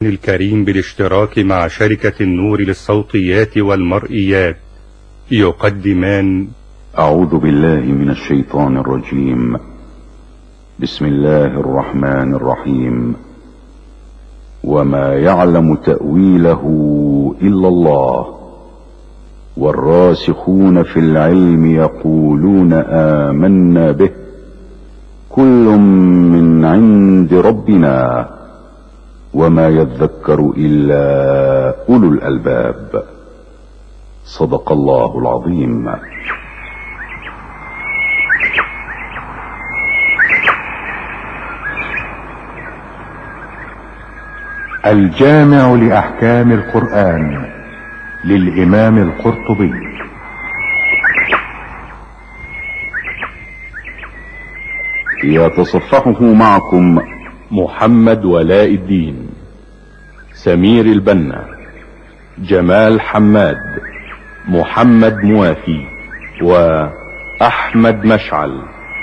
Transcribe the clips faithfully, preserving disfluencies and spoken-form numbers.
الكريم بالاشتراك مع شركة النور للصوتيات والمرئيات يقدمان أعوذ بالله من الشيطان الرجيم. بسم الله الرحمن الرحيم. وما يعلم تأويله إلا الله والراسخون في العلم يقولون آمنا به كل من عند ربنا وما يذكر إلا أولو الألباب. صدق الله العظيم. الجامع لأحكام القرآن للإمام القرطبي. يتصفحه معكم محمد ولاء الدين، سمير البنا، جمال حماد، محمد موافي، وأحمد مشعل.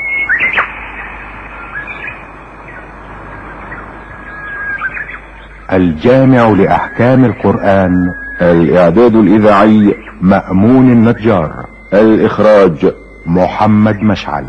الجامع لأحكام القرآن. الإعداد الإذاعي مأمون النجار. الإخراج محمد مشعل.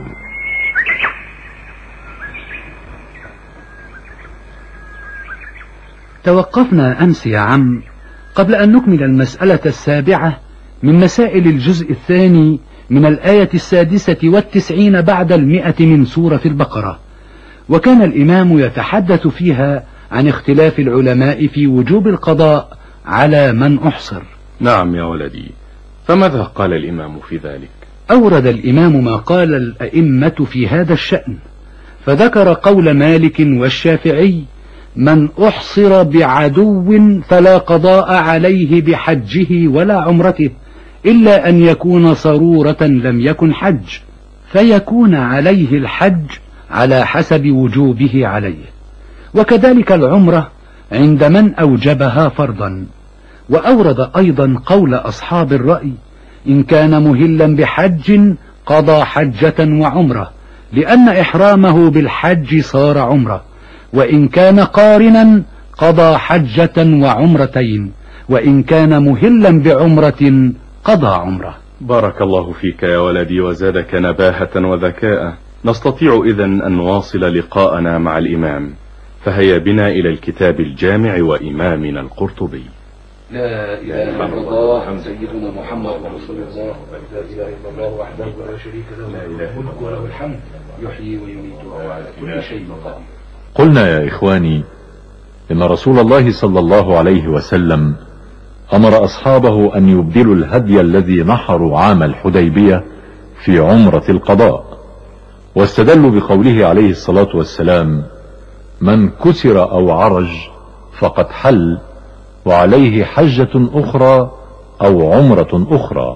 توقفنا أمس يا عم قبل أن نكمل المسألة السابعة من مسائل الجزء الثاني من الآية السادسة والتسعين بعد المئة من سورة البقرة، وكان الإمام يتحدث فيها عن اختلاف العلماء في وجوب القضاء على من أحصر. نعم يا ولدي، فماذا قال الإمام في ذلك؟ أورد الإمام ما قال الأئمة في هذا الشأن، فذكر قول مالك والشافعي: من أحصر بعدو فلا قضاء عليه بحجه ولا عمرته إلا أن يكون صرورة لم يكن حج، فيكون عليه الحج على حسب وجوبه عليه، وكذلك العمرة عند من أوجبها فرضا. وأورد أيضا قول أصحاب الرأي: إن كان مهلا بحج قضى حجة وعمرة، لأن إحرامه بالحج صار عمرة، وإن كان قارنا قضى حجة وعمرتين، وإن كان مهلا بعمرة قضى عمرة. بارك الله فيك يا ولدي وزادك نباهة وذكاء. نستطيع إذن أن نواصل لقاءنا مع الإمام، فهيا بنا إلى الكتاب الجامع وإمامنا القرطبي. لا إله إلا الله سيدنا محمد رسول الله. لا إله إلا الله وحده لا شريك له، الملك وله الحمد، يحيي ويميت وهو على كل شيء قدير. قلنا يا إخواني إن رسول الله صلى الله عليه وسلم أمر أصحابه أن يبدلوا الهدي الذي نحروا عام الحديبية في عمرة القضاء، واستدلوا بقوله عليه الصلاة والسلام: من كسر أو عرج فقد حل وعليه حجة أخرى أو عمرة أخرى.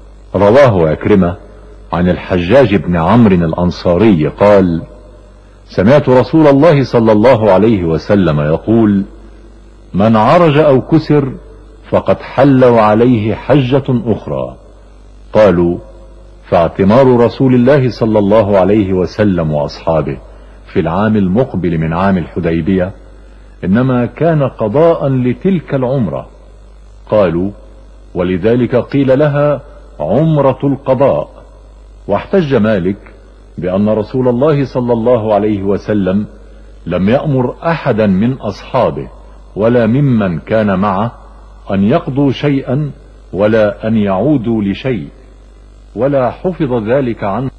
رواه أكرمة عن الحجاج بن عمرو الأنصاري قال: سمعت رسول الله صلى الله عليه وسلم يقول: من عرج أو كسر فقد حل وعليه حجة أخرى. قالوا: فاعتمار رسول الله صلى الله عليه وسلم وأصحابه في العام المقبل من عام الحديبية إنما كان قضاء لتلك العمرة. قالوا: ولذلك قيل لها عمرة القضاء. واحتج مالك بأن رسول الله صلى الله عليه وسلم لم يأمر أحدا من أصحابه ولا ممن كان معه أن يقضوا شيئا ولا أن يعودوا لشيء، ولا حفظ ذلك عنه.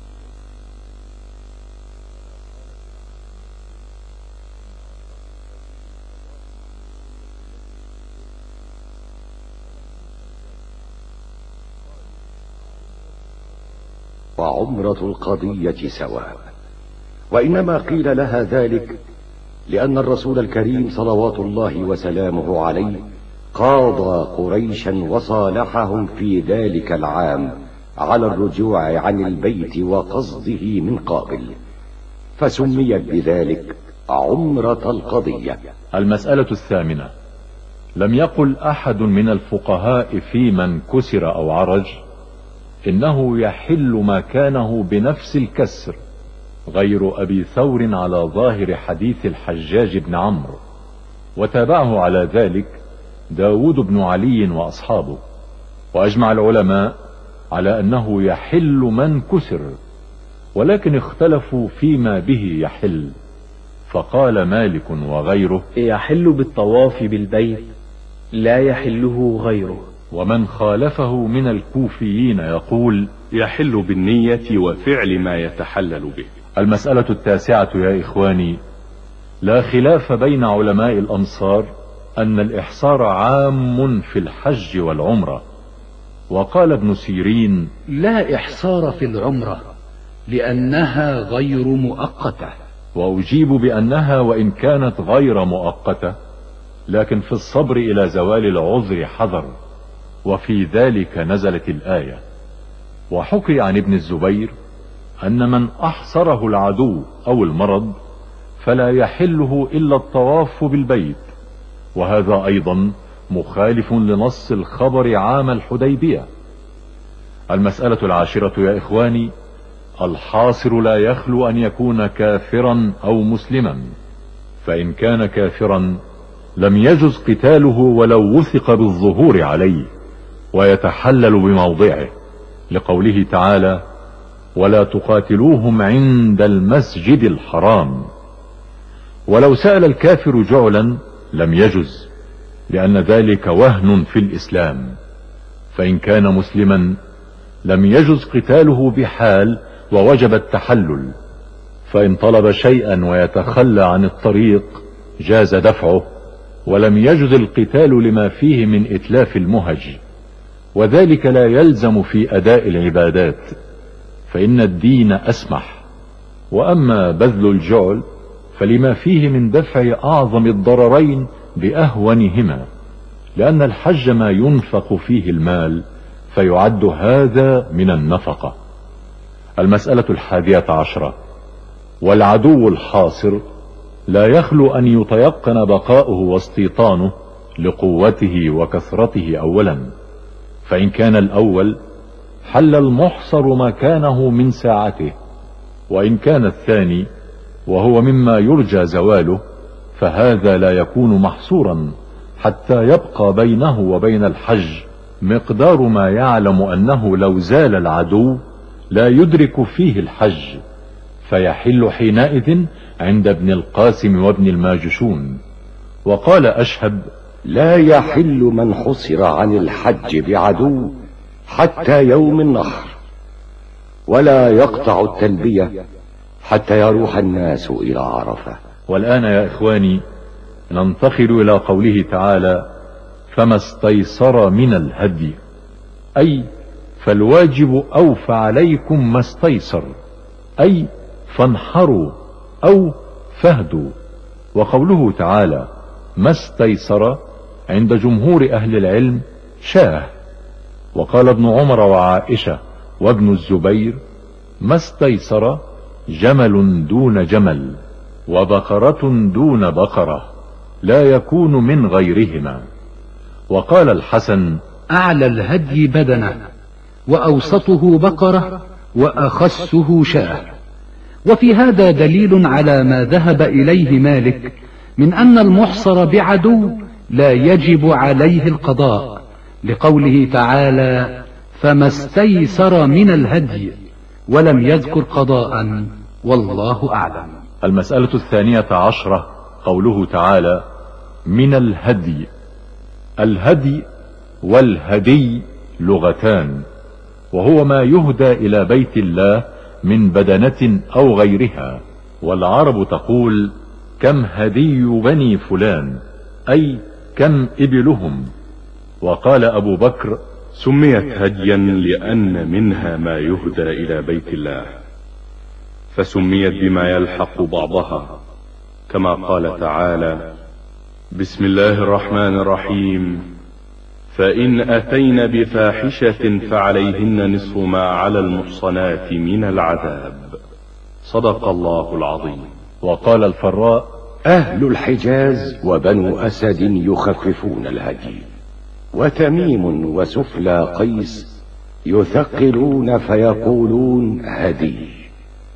وعمرة القضية سواء، وإنما قيل لها ذلك لأن الرسول الكريم صلوات الله وسلامه عليه قاضى قريشا وصالحهم في ذلك العام على الرجوع عن البيت وقصده من قابل، فسميت بذلك عمرة القضية. المسألة الثامنة: لم يقل أحد من الفقهاء في من كسر أو عرج إنه يحل مكانه بنفس الكسر غير أبي ثور على ظاهر حديث الحجاج بن عمرو، وتابعه على ذلك داود بن علي وأصحابه. وأجمع العلماء على أنه يحل من كسر، ولكن اختلفوا فيما به يحل، فقال مالك وغيره: يحل بالطواف بالبيت لا يحله غيره. ومن خالفه من الكوفيين يقول: يحل بالنية وفعل ما يتحلل به. المسألة التاسعة يا إخواني: لا خلاف بين علماء الأمصار أن الإحصار عام في الحج والعمرة. وقال ابن سيرين: لا إحصار في العمرة لأنها غير مؤقتة. وأجيب بأنها وإن كانت غير مؤقتة لكن في الصبر إلى زوال العذر حذر، وفي ذلك نزلت الآية. وحكي عن ابن الزبير أن من أحصره العدو أو المرض فلا يحله إلا الطواف بالبيت، وهذا أيضا مخالف لنص الخبر عام الحديبية. المسألة العاشرة يا إخواني: الحاصر لا يخلو أن يكون كافرا أو مسلما، فإن كان كافرا لم يجز قتاله ولو وثق بالظهور عليه، ويتحلل بموضعه، لقوله تعالى: ولا تقاتلوهم عند المسجد الحرام. ولو سأل الكافر جعلا لم يجز، لأن ذلك وهن في الإسلام. فإن كان مسلما لم يجز قتاله بحال ووجب التحلل، فإن طلب شيئا ويتخلى عن الطريق جاز دفعه، ولم يجز القتال لما فيه من إتلاف المهج، وذلك لا يلزم في أداء العبادات، فإن الدين أسمح. وأما بذل الجعل فلما فيه من دفع أعظم الضررين بأهونهما، لأن الحج ما ينفق فيه المال فيعد هذا من النفقة. المسألة الحادية عشرة: والعدو الحاصر لا يخلو أن يتيقن بقاؤه واستيطانه لقوته وكثرته أولا، فإن كان الأول حل المحصر مكانه من ساعته، وإن كان الثاني وهو مما يرجى زواله فهذا لا يكون محصورا حتى يبقى بينه وبين الحج مقدار ما يعلم أنه لو زال العدو لا يدرك فيه الحج، فيحل حينئذ عند ابن القاسم وابن الماجشون. وقال أشهب: لا يحل من حصر عن الحج بعدو حتى يوم النحر، ولا يقطع التلبية حتى يروح الناس إلى عرفة. والآن يا إخواني ننتقل إلى قوله تعالى: فما استيسر من الهدي، أي فالواجب أو فعليكم ما استيسر، أي فانحروا أو فهدوا. وقوله تعالى ما استيسر عند جمهور أهل العلم شاه. وقال ابن عمر وعائشة وابن الزبير: ما استيسر جمل دون جمل، وبقرة دون بقرة، لا يكون من غيرهما. وقال الحسن: أعلى الهدي بدنه، وأوسطه بقرة، وأخسه شاه. وفي هذا دليل على ما ذهب إليه مالك من أن المحصر بعدو لا يجب عليه القضاء، لقوله تعالى: فما استيسر من الهدي، ولم يذكر قضاء، والله أعلم. المسألة الثانية عشرة: قوله تعالى من الهدي. الهدي والهدي لغتان، وهو ما يهدى إلى بيت الله من بدنة أو غيرها. والعرب تقول: كم هدي بني فلان، أي كم إبلهم. وقال أبو بكر: سميت هديا لأن منها ما يهدى إلى بيت الله، فسميت بما يلحق بعضها، كما قال تعالى: بسم الله الرحمن الرحيم، فإن أتين بفاحشة فعليهن نصف ما على المحصنات من العذاب. صدق الله العظيم. وقال الفراء: أهل الحجاز وبنو أسد يخففون الهدي، وتميم وسفلى قيس يثقلون فيقولون هدي.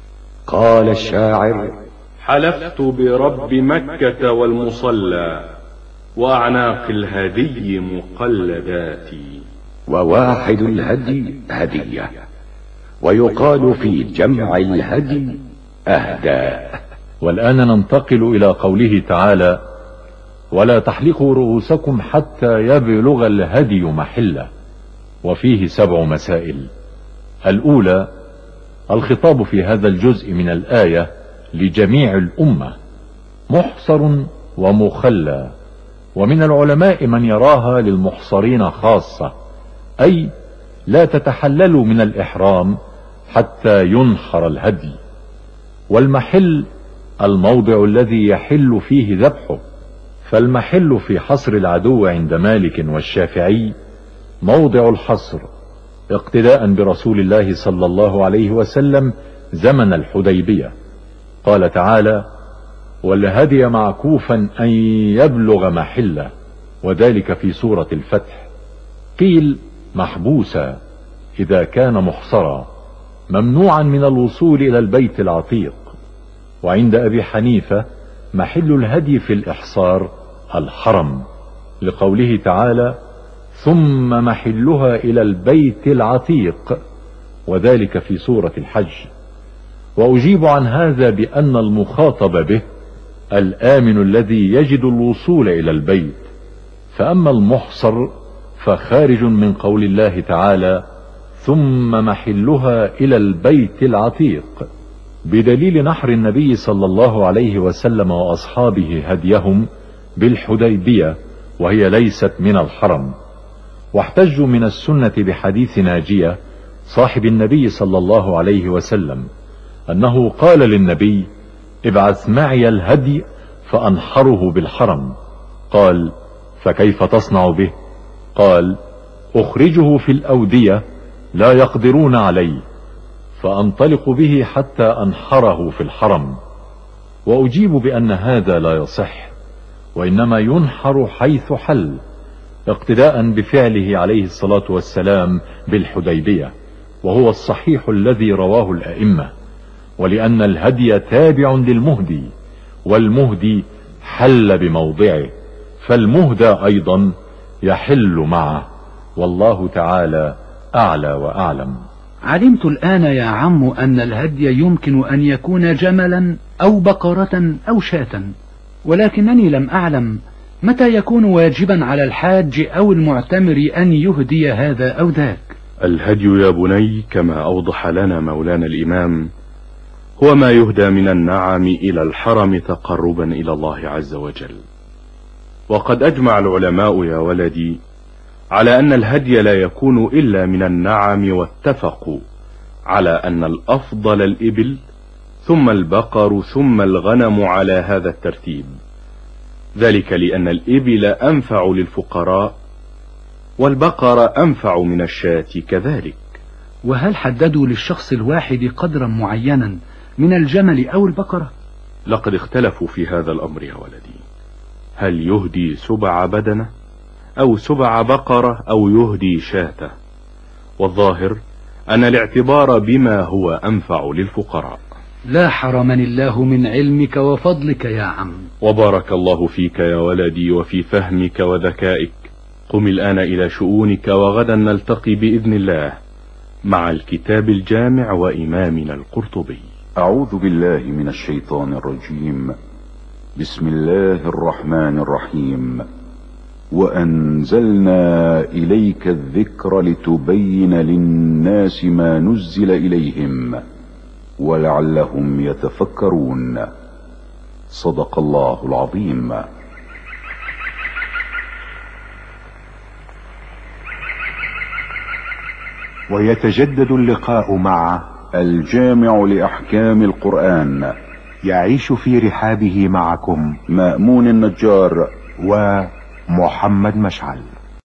قال الشاعر: حلفت برب مكة والمصلى وأعناق الهدي مقلدات. وواحد الهدي هدية، ويقال في جمع الهدي أهداء. والآن ننتقل إلى قوله تعالى: ولا تحلقوا رؤوسكم حتى يبلغ الهدي محله. وفيه سبع مسائل. الأولى: الخطاب في هذا الجزء من الآية لجميع الأمة، محصر ومخلى، ومن العلماء من يراها للمحصرين خاصة، أي لا تتحللوا من الإحرام حتى ينحر الهدي. والمحل الموضع الذي يحل فيه ذبحه، فالمحل في حصر العدو عند مالك والشافعي موضع الحصر، اقتداء برسول الله صلى الله عليه وسلم زمن الحديبية. قال تعالى: والهدي معكوفا أن يبلغ محله، وذلك في سورة الفتح. قيل محبوسا إذا كان محصرا، ممنوعا من الوصول إلى البيت العتيق. وعند أبي حنيفة محل الهدي في الإحصار الحرم، لقوله تعالى: ثم محلها إلى البيت العتيق، وذلك في سورة الحج. وأجيب عن هذا بأن المخاطب به الآمن الذي يجد الوصول إلى البيت، فأما المحصر فخارج من قول الله تعالى: ثم محلها إلى البيت العتيق، بدليل نحر النبي صلى الله عليه وسلم وأصحابه هديهم بالحديبية وهي ليست من الحرم. واحتجوا من السنة بحديث ناجية صاحب النبي صلى الله عليه وسلم أنه قال للنبي: ابعث معي الهدي فأنحره بالحرم. قال: فكيف تصنع به؟ قال: أخرجه في الأودية لا يقدرون عليه، فأنطلق به حتى أنحره في الحرم. وأجيب بأن هذا لا يصح، وإنما ينحر حيث حل، اقتداء بفعله عليه الصلاة والسلام بالحديبية، وهو الصحيح الذي رواه الأئمة، ولأن الهدي تابع للمهدي، والمهدي حل بموضعه، فالمهدى أيضا يحل معه، والله تعالى أعلى وأعلم. علمت الآن يا عم أن الهدي يمكن أن يكون جملا أو بقرة أو شاة، ولكنني لم أعلم متى يكون واجبا على الحاج أو المعتمر أن يهدي هذا أو ذاك. الهدي يا بني كما أوضح لنا مولانا الإمام هو ما يهدى من النعم إلى الحرم تقربا إلى الله عز وجل. وقد أجمع العلماء يا ولدي على أن الهدي لا يكون إلا من النعم، واتفقوا على أن الأفضل الإبل ثم البقر ثم الغنم على هذا الترتيب، ذلك لأن الإبل أنفع للفقراء والبقر أنفع من الشاة كذلك. وهل حددوا للشخص الواحد قدرا معينا من الجمل أو البقرة؟ لقد اختلفوا في هذا الأمر يا ولدي، هل يهدي سبع بدنة أو سبع بقرة أو يهدي شاة؟ والظاهر أن الاعتبار بما هو أنفع للفقراء. لا حرمني الله من علمك وفضلك يا عم. وبارك الله فيك يا ولدي وفي فهمك وذكائك. قم الآن إلى شؤونك، وغدا نلتقي بإذن الله مع الكتاب الجامع وإمامنا القرطبي. أعوذ بالله من الشيطان الرجيم. بسم الله الرحمن الرحيم. وأنزلنا إليك الذكر لتبين للناس ما نزل إليهم ولعلهم يتفكرون. صدق الله العظيم. ويتجدد اللقاء مع الجامع لأحكام القرآن، يعيش في رحابه معكم مأمون النجار ومحمد مشعل.